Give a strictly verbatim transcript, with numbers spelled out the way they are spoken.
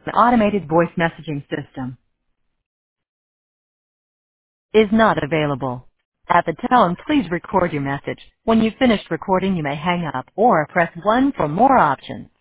An automated voice messaging system is not available. At the tone, please record your message. When you've finished recording, you may hang up or press one for more options.